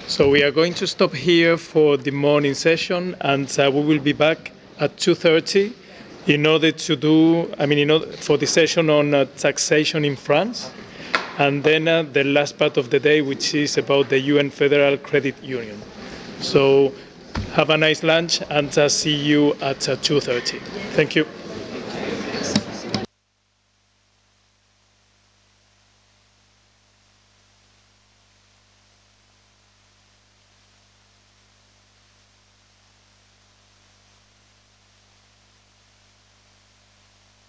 So we are going to stop here for the morning session, and we will be back at 2:30 in order to do, for the session on taxation in France, and then the last part of the day, which is about the UN Federal Credit Union. So have a nice lunch, and see you at 2:30. Thank you.